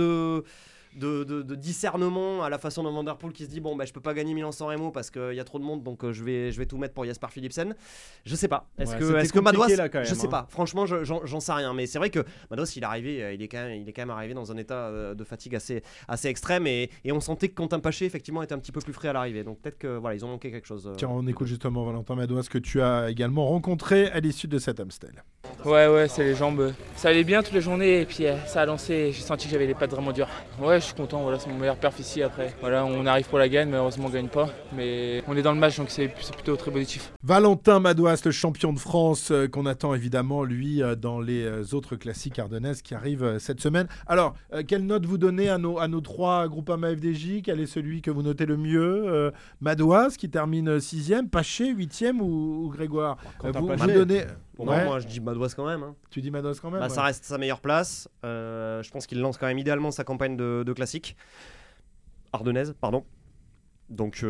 de discernement à la façon de Van der Poel qui se dit je peux pas gagner Milan-San Remo parce qu'il y a trop de monde, donc je vais tout mettre pour Jasper Philipsen. Je sais pas. Est-ce que Madouas, je sais pas. Franchement, j'en sais rien. Mais c'est vrai que Madouas, il est quand même arrivé dans un état de fatigue assez extrême et on sentait que Quentin Paché effectivement était un petit peu plus frais à l'arrivée. Donc peut-être que ils ont manqué quelque chose. Tiens, on écoute justement Valentin Madouas que tu as également rencontré à l'issue de cet Amstel. Ouais, c'est les jambes. Ça allait bien toutes les journées et puis ça a lancé. J'ai senti que j'avais les pattes vraiment dures. Ouais, je suis content. Voilà, c'est mon meilleur perf ici après. Voilà, on arrive pour la gagne, mais heureusement on gagne pas. Mais on est dans le match, donc c'est plutôt très positif. Valentin Madouas, le champion de France, qu'on attend évidemment lui dans les autres classiques ardennaises qui arrivent cette semaine. Alors, quelle note vous donnez à nos 3 Groupama FDJ ? Quel est celui que vous notez le mieux ? Madouas qui termine 6ème, Paché 8ème ou Grégoire ? Vous donnez... Moi je dis Madouas quand même. Tu dis Madouas quand même ? Ça reste sa meilleure place. Je pense qu'il lance quand même idéalement sa campagne de classique. Ardennaise, pardon. Donc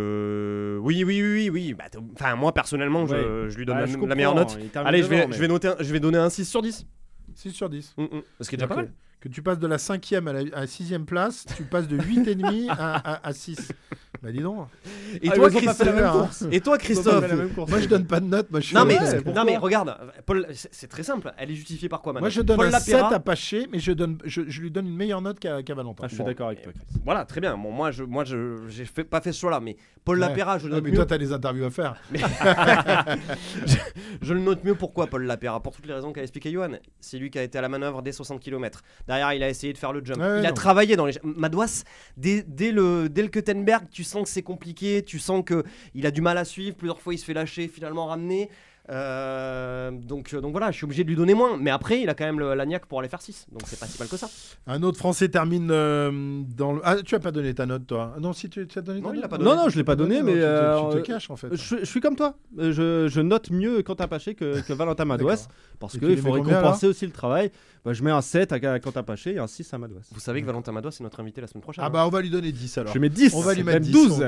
oui. Moi personnellement, je lui donne la meilleure note. Allez, je vais donner un 6 sur 10. 6 sur 10. Parce qu'il est déjà pas mal. Que tu passes de la 5e à la 6e place, tu passes de 8,5 à 6. Bah dis donc. Et toi, Christophe Moi, je donne pas de note. Moi, je suis non, mais regarde, Paul, c'est très simple. Elle est justifiée par quoi maintenant? Moi, je donne un 7 à Paché, mais je lui donne une meilleure note qu'à Valentin. Je suis d'accord avec toi, Chris. Voilà, très bien. Bon, moi, j'ai pas fait ce choix-là, mais Paul Lapéra, je le note mieux. Mais toi, t'as des interviews à faire. Je le note mieux. Pourquoi Paul Lapéra? Pour toutes les raisons qu'a expliqué Johan. C'est lui qui a été à la manœuvre dès 60 km. Derrière, il a essayé de faire le jump. Il a travaillé dans les. Madouas, dès le Kuttenberg, tu sens que c'est compliqué, tu sens qu'il a du mal à suivre, plusieurs fois il se fait lâcher, finalement ramener. Donc voilà, je suis obligé de lui donner moins. Mais après, il a quand même la niaque pour aller faire 6. Donc c'est pas si mal que ça. Un autre Français termine dans le... Ah, tu as pas donné ta note, toi? Non, si tu as donné ta note. Non, je l'ai pas donné, mais... Tu te caches, en fait. Je suis comme toi. Je note mieux Quentin Paché que Valentin Madouas. Parce qu'il faut récompenser aussi le travail. Je mets un 7 à Quentin Paché et un 6 à Madouas. Vous savez que Valentin Madouas est notre invité la semaine prochaine. Ah bah on va lui donner 10 alors. Je mets 10. On va lui mettre 12.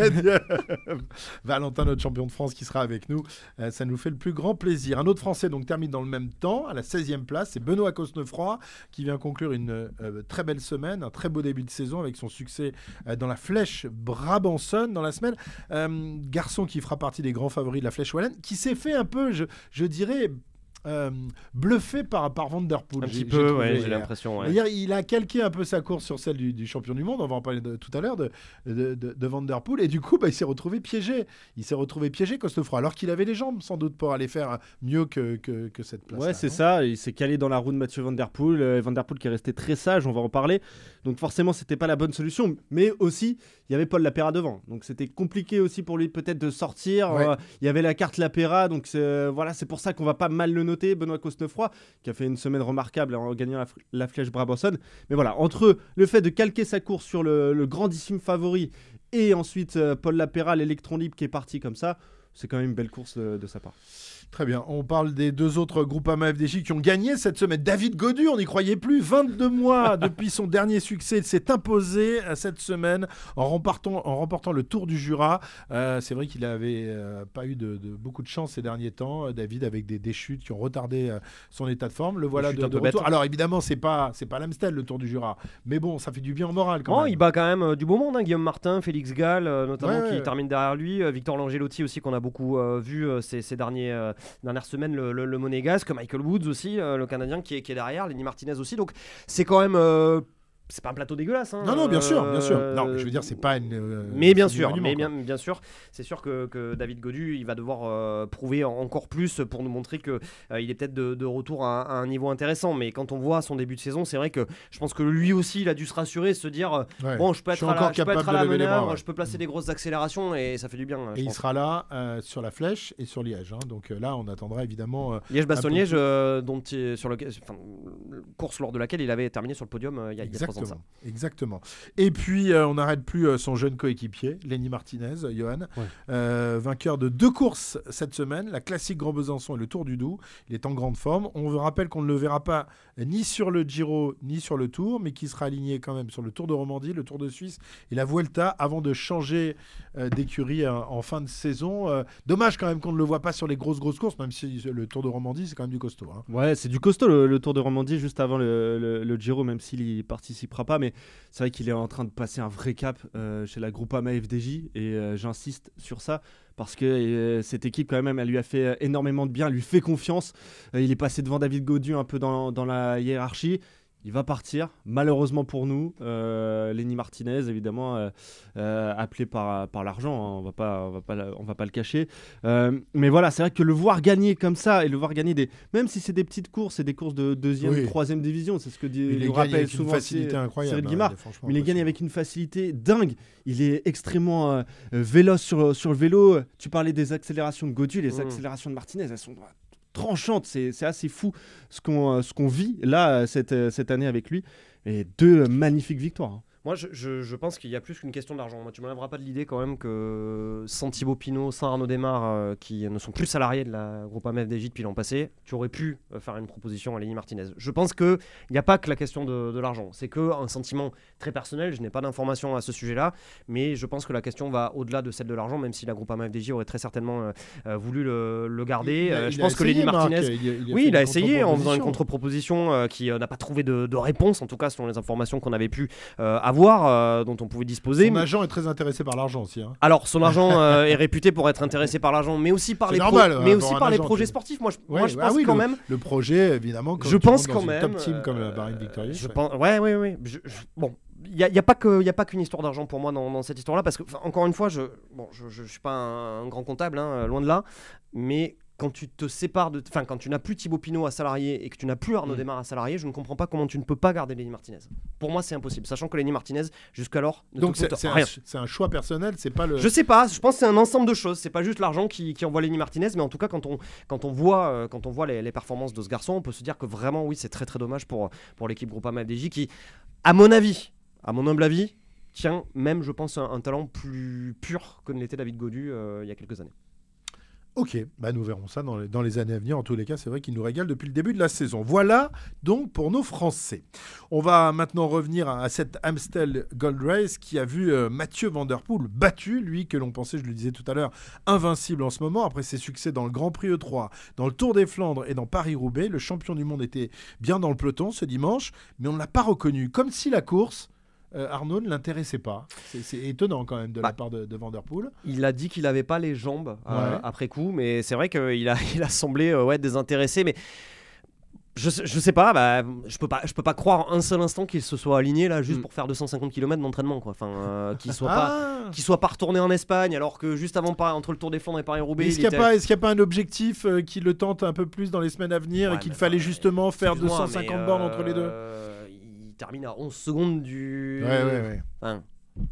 Valentin, notre champion de France, qui sera avec nous. Ça nous fait le plus grand plaisir. Un autre Français donc termine dans le même temps, à la 16e place. C'est Benoît Cosnefroy qui vient conclure une très belle semaine, un très beau début de saison avec son succès dans la Flèche Brabançonne dans la semaine. Garçon qui fera partie des grands favoris de la Flèche Wallonne, qui s'est fait un peu, je dirais... bluffé par Van Der Poel. Un petit peu, j'ai l'impression. Ouais. Il a calqué un peu sa course sur celle du champion du monde, on va en parler tout à l'heure, de Van Der Poel, et du coup, il s'est retrouvé piégé. Cosnefroy, alors qu'il avait les jambes, sans doute, pour aller faire mieux que cette place. Ouais, c'est ça, il s'est calé dans la roue de Mathieu Van Der Poel. Van Der Poel qui est resté très sage, on va en parler. Donc forcément, c'était pas la bonne solution, mais aussi, il y avait Paul Lapéra devant. Donc c'était compliqué aussi pour lui peut-être de sortir. Ouais. Il y avait la carte Lapéra, donc voilà, c'est pour ça qu'on va pas mal le noter. Benoît Cosnefroy qui a fait une semaine remarquable en gagnant la Flèche Brabançonne. Mais voilà, entre le fait de calquer sa course sur le grandissime favori et ensuite Paul Lapéra, l'électron libre qui est parti comme ça, c'est quand même une belle course de sa part. Très bien, on parle des deux autres Groupama FDJ qui ont gagné cette semaine. David Gaudu, on n'y croyait plus, 22 mois depuis son dernier succès, il s'est imposé cette semaine en remportant le Tour du Jura. C'est vrai qu'il n'avait pas eu de beaucoup de chance ces derniers temps, David, avec des chutes qui ont retardé son état de forme. Le voilà de retour. Alors évidemment, c'est pas l'Amstel, le Tour du Jura, mais bon, ça fait du bien au moral quand même. Il bat quand même du beau monde, Guillaume Martin, Félix Gall, notamment qui termine derrière lui, Victor Langelotti aussi qu'on a beaucoup vu ces dernières semaines, le Monégasque, Michael Woods aussi, le Canadien qui est derrière, Lenny Martinez aussi, donc c'est quand même c'est pas un plateau dégueulasse. Non, bien sûr. Non, je veux dire, c'est pas une. Mais bien sûr, bien sûr, c'est sûr que David Gaudu, il va devoir prouver encore plus pour nous montrer que il est peut-être de retour à un niveau intéressant. Mais quand on voit son début de saison, c'est vrai que je pense que lui aussi, il a dû se rassurer, se dire bon, je peux être à la manœuvre, je peux placer des grosses accélérations et ça fait du bien. Et il sera là sur la Flèche et sur Liège. Donc là, on attendra évidemment. Liège-Bastogne-Liège, sur course lors de laquelle il avait terminé sur le podium il y a 3 ans. Exactement. Et puis, on n'arrête plus son jeune coéquipier, Lenny Martinez, Johan, vainqueur de 2 courses cette semaine, la classique Grand Besançon et le Tour du Doubs. Il est en grande forme. On vous rappelle qu'on ne le verra pas ni sur le Giro, ni sur le Tour, mais qui sera aligné quand même sur le Tour de Romandie, le Tour de Suisse et la Vuelta avant de changer d'écurie en fin de saison. Dommage quand même qu'on ne le voit pas sur les grosses courses, même si le Tour de Romandie, c'est quand même du costaud. Ouais, c'est du costaud le Tour de Romandie juste avant le Giro, même s'il y participera pas, mais c'est vrai qu'il est en train de passer un vrai cap chez la Groupama FDJ et j'insiste sur ça parce que cette équipe quand même elle lui a fait énormément de bien, elle lui fait confiance. Il est passé devant David Gaudu un peu dans la hiérarchie. Il va partir, malheureusement pour nous. Lenny Martinez, évidemment, appelé par l'argent, on va pas le cacher. Mais voilà, c'est vrai que le voir gagner comme ça et le voir gagner même si c'est des petites courses, c'est des courses de 2e, 3e division, c'est ce que nous rappelle souvent une facilité incroyable, Cyril Guimard. Mais il les gagne avec une facilité dingue. Il est extrêmement véloce sur le vélo. Tu parlais des accélérations de Gaudu, les accélérations de Martinez, elles sont tranchante, c'est assez fou ce qu'on vit là cette année avec lui, et 2 magnifiques victoires. Moi, je pense qu'il y a plus qu'une question d'argent. Moi, tu ne m'enlèveras pas de l'idée quand même que sans Thibaut Pinot, sans Arnaud Desmar, qui ne sont plus salariés de la Groupama FDJ depuis l'an passé, tu aurais pu faire une proposition à Lenny Martinez. Je pense qu'il n'y a pas que la question de l'argent. C'est qu'un sentiment très personnel. Je n'ai pas d'informations à ce sujet-là, mais je pense que la question va au-delà de celle de l'argent, même si la Groupama FDJ aurait très certainement voulu le garder. Je pense que Lenny Martinez... il a essayé en faisant une contre-proposition qui n'a pas trouvé de réponse, en tout cas selon les informations qu'on avait pu avoir avoir, dont on pouvait disposer. Son agent est très intéressé par l'argent aussi. Hein. Alors, son agent est réputé pour être intéressé par l'argent, mais aussi par les projets sportifs. Moi, je pense quand même. Le projet, évidemment. Je pense quand même. Top team comme la Bahreïn Victorious. Ouais. Bon. Il n'y a pas qu'une histoire d'argent pour moi dans cette histoire-là, parce que, encore une fois, je suis pas un grand comptable, hein, loin de là, mais quand tu te sépares quand tu n'as plus Thibaut Pinot à salarié et que tu n'as plus Arnaud Démare à salarié, je ne comprends pas comment tu ne peux pas garder Lenny Martinez. Pour moi, c'est impossible, sachant que Lenny Martinez, jusqu'alors, ne donc te coûte rien. C'est un choix personnel, c'est pas le... Je sais pas, je pense que c'est un ensemble de choses. C'est pas juste l'argent qui envoie Lenny Martinez, mais en tout cas, quand on voit les performances de ce garçon, on peut se dire que vraiment, oui, c'est très très dommage pour l'équipe Groupama FDJ qui, à mon humble avis, tient même, je pense, un talent plus pur que ne l'était David Gaudu il y a quelques années. Ok, nous verrons ça dans les années à venir. En tous les cas, c'est vrai qu'il nous régale depuis le début de la saison. Voilà donc pour nos Français. On va maintenant revenir à cette Amstel Gold Race qui a vu Mathieu Van Der Poel battu, lui que l'on pensait, je le disais tout à l'heure, invincible en ce moment. Après ses succès dans le Grand Prix E3, dans le Tour des Flandres et dans Paris-Roubaix, le champion du monde était bien dans le peloton ce dimanche, mais on ne l'a pas reconnu. Comme si la course... Arnaud ne l'intéressait pas. C'est étonnant quand même de la part de Van Der Poel. Il a dit qu'il n'avait pas les jambes après coup, mais c'est vrai qu'il a semblé désintéressé. Mais je sais pas, je peux pas croire un seul instant qu'il se soit aligné là juste pour faire 250 km d'entraînement, quoi. Enfin, qu'il soit pas retourné en Espagne alors que juste avant entre le Tour des Flandres et Paris-Roubaix. Est-ce qu'il n'y a pas un objectif qui le tente un peu plus dans les semaines à venir et qu'il fallait justement faire 250 bornes entre les deux? Il termine à 11 secondes du... Ouais. Enfin,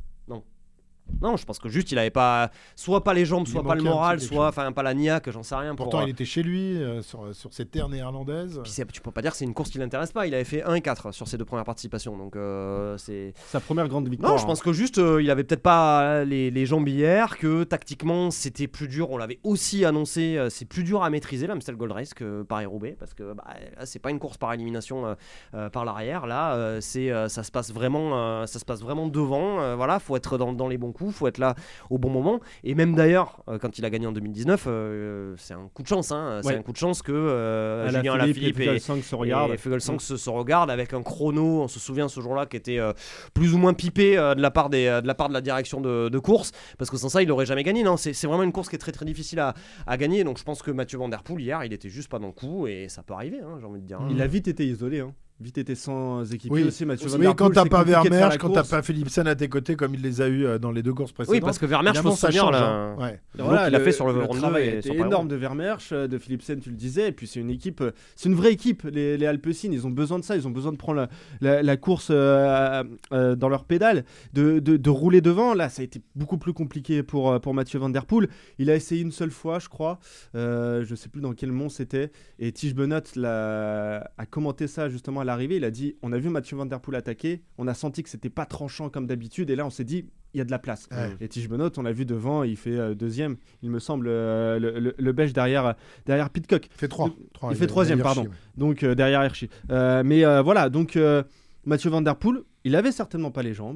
non, je pense que juste il avait pas les jambes, soit pas le moral, soit pas la niaque, j'en sais rien. Pourtant il était chez lui sur ces terres néerlandaises. Puis tu peux pas dire que c'est une course qui l'intéresse pas. Il avait fait 1-4 sur ses 2 premières participations, donc c'est sa première grande victoire. Non, je pense que juste il avait peut-être pas les jambes hier, que tactiquement c'était plus dur. On l'avait aussi annoncé, c'est plus dur à maîtriser l'Amstel Gold Race que Paris-Roubaix, parce que là, c'est pas une course par élimination par l'arrière. Là, ça se passe vraiment devant. Voilà, faut être dans les bons coups. Faut être là au bon moment, et même d'ailleurs quand il a gagné en 2019 c'est un coup de chance, c'est un coup de chance que Julien Alaphilippe et Fuglsang se regardent avec un chrono, on se souvient ce jour-là, qui était plus ou moins pipé de la part de la direction de course, parce que sans ça il n'aurait jamais gagné. Non, c'est vraiment une course qui est très très difficile à gagner, donc je pense que Mathieu Van Der Poel hier il était juste pas dans le coup, et ça peut arriver, j'ai envie de dire. Il a vite été isolé, vite été sans équipier aussi, Mathieu Van Der Poel. Mais quand t'as pas Vermeersch, quand t'as pas Philipsen à tes côtés comme il les a eu dans les 2 courses précédentes. Oui, parce que Vermeersch, faut se souvenir là. Il a fait sur le travail était énorme de Vermeersch, de Philipsen, tu le disais, et puis c'est une vraie équipe, les Alpecin, ils ont besoin de ça, ils ont besoin de prendre la course dans leurs pédales, de rouler devant. Là, ça a été beaucoup plus compliqué pour Mathieu Van Der Poel. Il a essayé une seule fois, je crois, je sais plus dans quel mont c'était, et Tige Benoît a commenté ça justement à l'arrivée. Il a dit, on a vu Mathieu Van Der Poel attaquer, on a senti que c'était pas tranchant comme d'habitude, et là on s'est dit il y a de la place. Et Tige Benoît, on l'a vu devant, il fait deuxième, il me semble, le Belge derrière Pidcock. Il fait 3. Il fait troisième, pardon. Donc derrière Hirschi. Mais voilà, donc Mathieu Van Der Poel, il avait certainement pas les jambes.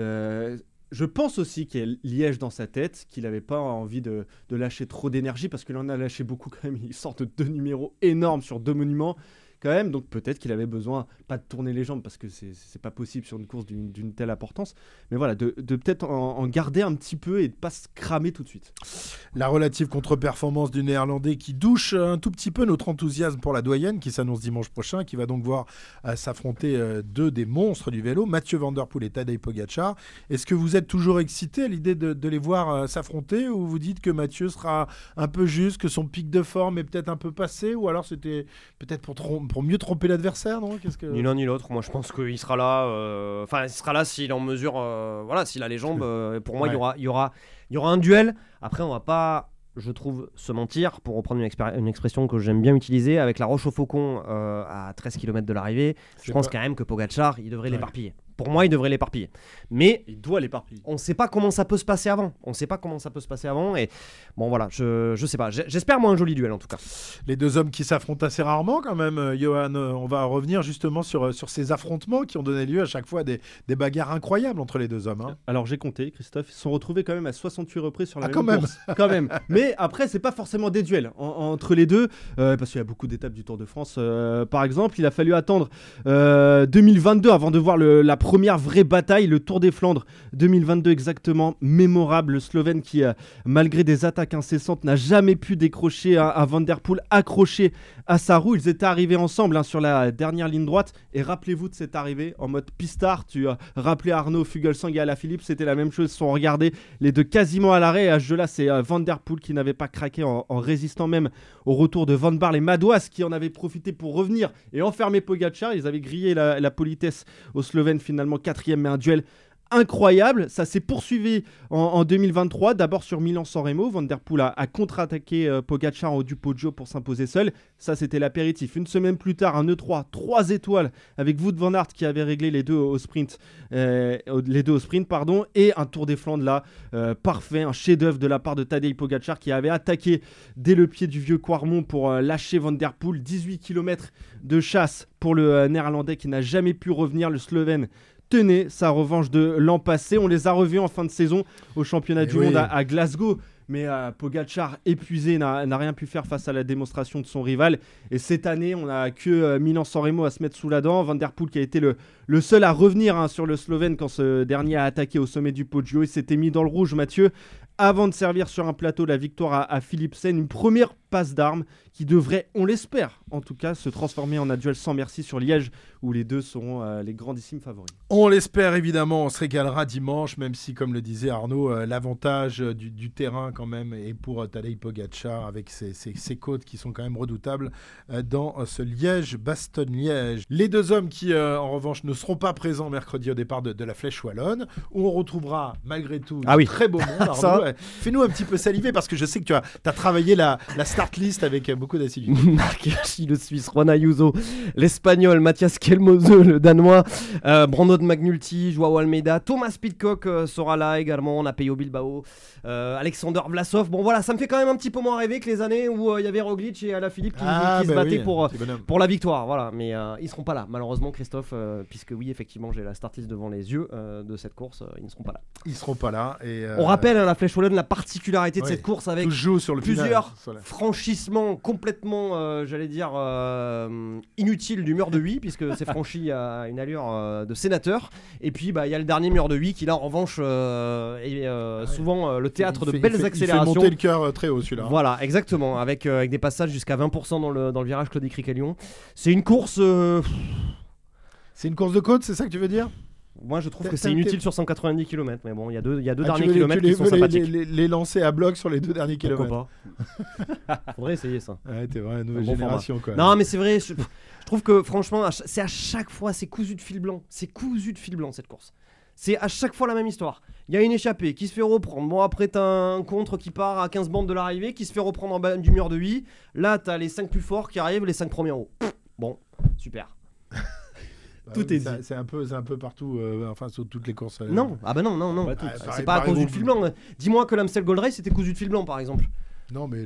Je pense aussi qu'il y a Liège dans sa tête, qu'il n'avait pas envie de lâcher trop d'énergie, parce qu'il en a lâché beaucoup quand même. Il sort de 2 numéros énormes sur 2 monuments quand même, donc peut-être qu'il avait besoin, pas de tourner les jambes, parce que c'est pas possible sur une course d'une telle importance, mais voilà, de peut-être en garder un petit peu et de pas se cramer tout de suite. La relative contre-performance du Néerlandais qui douche un tout petit peu notre enthousiasme pour la doyenne, qui s'annonce dimanche prochain, qui va donc voir s'affronter 2 des monstres du vélo, Mathieu Van Der Poel et Tadej Pogačar. Est-ce que vous êtes toujours excité à l'idée de les voir s'affronter, ou vous dites que Mathieu sera un peu juste, que son pic de forme est peut-être un peu passé, ou alors c'était peut-être pour mieux tromper l'adversaire, non ? Ni l'un ni l'autre. Moi, je pense qu'il sera là. Il sera là s'il est en mesure. S'il a les jambes. Pour moi, il y aura un duel. Après, on va pas, je trouve, se mentir, pour reprendre une expression que j'aime bien utiliser, avec la roche au faucon à 13 km de l'arrivée. Je pense quand même que Pogačar, il devrait l'éparpiller. Pour moi, il devrait l'éparpiller. Mais il doit l'éparpiller. On ne sait pas comment ça peut se passer avant. Et bon, voilà, je sais pas. J'espère, moi, un joli duel, en tout cas. Les 2 hommes qui s'affrontent assez rarement, quand même. Johan, on va revenir justement sur ces affrontements qui ont donné lieu à chaque fois des bagarres incroyables entre les 2 hommes. Alors, j'ai compté, Christophe. Ils se sont retrouvés quand même à 68 reprises sur la même course. Quand même. Mais après, c'est pas forcément des duels entre les deux, parce qu'il y a beaucoup d'étapes du Tour de France. Par exemple, il a fallu attendre 2022 avant de voir la première vraie bataille, le Tour des Flandres 2022 exactement, mémorable. Le Slovène qui, malgré des attaques incessantes, n'a jamais pu décrocher à Van Der Poel, accroché à sa roue. Ils étaient arrivés ensemble sur la dernière ligne droite. Et rappelez-vous de cette arrivée en mode pistard. Tu rappelais Arnaud, Fuglsang et Alaphilippe, c'était la même chose. Ils se sont regardés les deux quasiment à l'arrêt. Et à ce jeu-là, c'est Van Der Poel qui n'avait pas craqué en résistant même au retour de Van Baarle et Madouas qui en avaient profité pour revenir et enfermer Pogačar. Ils avaient grillé la politesse aux Slovènes, finalement 4e, mais un duel incroyable. Ça s'est poursuivi en 2023, d'abord sur Milan-San Remo. Van Der Poel a contre-attaqué Pogačar au Poggio pour s'imposer seul. Ça, c'était l'apéritif. Une semaine plus tard, un E3 3 étoiles avec Wout van Aert qui avait réglé les deux au sprint, et un Tour des Flandres là, parfait, un chef-d'œuvre de la part de Tadej Pogačar qui avait attaqué dès le pied du vieux Quarmont pour lâcher Van Der Poel. 18 km de chasse pour le Néerlandais qui n'a jamais pu revenir. Le Slovène tenait sa revanche de l'an passé. On les a revus en fin de saison au championnat du monde à Glasgow. Mais Pogačar, épuisé, n'a rien pu faire face à la démonstration de son rival. Et cette année, on n'a que Milan-San Remo à se mettre sous la dent. Van Der Poel qui a été le seul à revenir sur le Slovène quand ce dernier a attaqué au sommet du Poggio. Il s'était mis dans le rouge, Mathieu, avant de servir sur un plateau la victoire à Philipsen. Une première passe d'armes qui devrait, on l'espère en tout cas, se transformer en un duel sans merci sur Liège, où les deux seront les grandissimes favoris. On l'espère évidemment, on se régalera dimanche, même si, comme le disait Arnaud, l'avantage du terrain quand même est pour Tadej Pogačar avec ses côtes qui sont quand même redoutables dans ce Liège-Bastogne-Liège. Les deux hommes qui, en revanche, ne seront pas présents mercredi au départ de la Flèche Wallonne, où on retrouvera malgré tout très beau monde. Arnaud, fais-nous un petit peu saliver parce que je sais que tu as travaillé la start list avec beaucoup d'assiduité. Marc Hirschi, le Suisse, Juan Ayuso, l'Espagnol, Mathias Kelmose, le Danois, Brando de McNulty, Joao Almeida, Thomas Pidcock sera là également, on a Pello Bilbao, Alexander Vlasov. Bon voilà, ça me fait quand même un petit peu moins rêver que les années où il y avait Roglic et Alaphilippe qui se battaient pour la victoire. Voilà, mais ils seront pas là, malheureusement, Christophe, puisque oui, effectivement, j'ai la start list devant les yeux de cette course, ils ne seront pas là. Ils seront pas là. Et on rappelle la Flèche Wallonne, la particularité de cette course avec sur le plusieurs franchissements complètement, inutiles du mur de Huy, puisque c'est franchi à une allure de sénateur. Et puis il y a le dernier mur de Huy qui là en revanche est souvent le théâtre de belles accélérations. Il fait monter le cœur très haut celui-là. Voilà, exactement, avec des passages jusqu'à 20% dans le virage Claude Cric-Lyon. C'est une course. C'est une course de côte, c'est ça que tu veux dire ? Moi je trouve que c'est inutile sur 190 km, mais bon, il y a deux derniers kilomètres qui sont sympathiques. Les lancer à bloc sur les deux derniers kilomètres. Pourquoi pas ? Faudrait essayer ça. Ouais, t'es vrai, nouvelle génération quoi. Non mais c'est vrai, je trouve que franchement, c'est à chaque fois, c'est cousu de fil blanc. C'est cousu de fil blanc cette course. C'est à chaque fois la même histoire. Il y a une échappée qui se fait reprendre. Bon, après, t'as un contre qui part à 15 bandes de l'arrivée, qui se fait reprendre en bas du mur de Huy. Là, t'as les 5 plus forts qui arrivent, les 5 premiers en haut. Bon, super. Tout est dit. C'est un peu partout, sur toutes les courses. Non, non. C'est pas à cause du fil blanc. Dis-moi que l'Amstel Gold Race c'était cousu de fil blanc, par exemple. Non, mais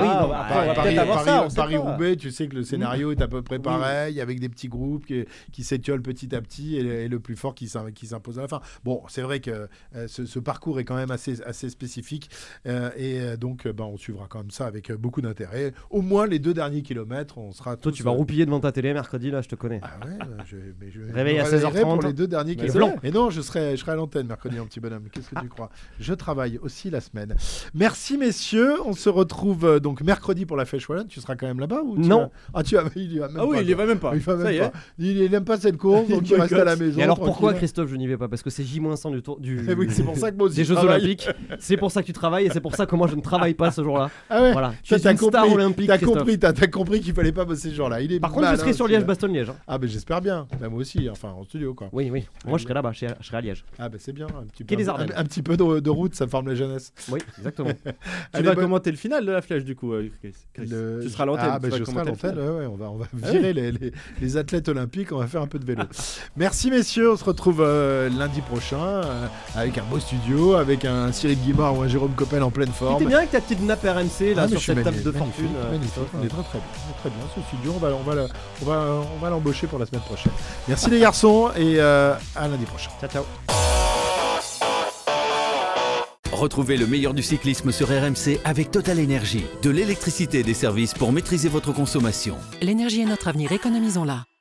Paris-Roubaix, tu sais que le scénario est à peu près pareil, avec des petits groupes qui s'étiolent petit à petit et le plus fort qui s'impose à la fin. Bon, c'est vrai que ce parcours est quand même assez spécifique donc on suivra quand même ça avec beaucoup d'intérêt. Au moins les 2 derniers kilomètres, on sera. Toi, tu vas roupiller devant ta télé mercredi, là, je te connais. Ah ouais, je réveille à 16h30 pour les 2 derniers kilomètres. Et non, je serai à l'antenne mercredi, mon petit bonhomme. Qu'est-ce que tu crois ? Je travaille aussi la semaine. Merci messieurs, on se retrouve donc mercredi pour la Flèche Wallonne. Tu seras quand même là-bas ou non. Il y va même pas. Oui, il y va même pas. Il n'aime pas cette course, donc il reste à la maison. Et alors pourquoi, Christophe, je n'y vais pas ? Parce que c'est J-100 du tour oui, c'est pour ça que moi aussi des Jeux Olympiques. C'est pour ça que tu travailles et c'est pour ça que moi je ne travaille pas ce jour-là. Ah ouais. Voilà. Tu es une star olympique. T'as compris qu'il fallait pas bosser ce jour-là. Par contre, je serai sur Liège-Bastogne-Liège. Ah ben j'espère bien. Moi aussi, en studio quoi. Oui. Moi je serai là-bas, je serai à Liège. Ah ben c'est bien. Un petit peu de route, ça forme la jeunesse. Oui, exactement. Tu vas commenter le final de la Flèche du coup, Chris. Tu seras à l'antenne. Ah je serai à l'antenne. On va virer les athlètes olympiques. On va faire un peu de vélo. Merci messieurs. On se retrouve lundi prochain avec un beau studio, avec un Cyril Guimard ou un Jérôme Coppel en pleine forme. T'es bien avec ta petite nappe RMC là sur cette table de fortune. On est très bien ce studio. On va l'embaucher pour la semaine prochaine. Merci les garçons et à lundi prochain. Ciao. Retrouvez le meilleur du cyclisme sur RMC avec Total Énergie. De l'électricité et des services pour maîtriser votre consommation. L'énergie est notre avenir, économisons-la.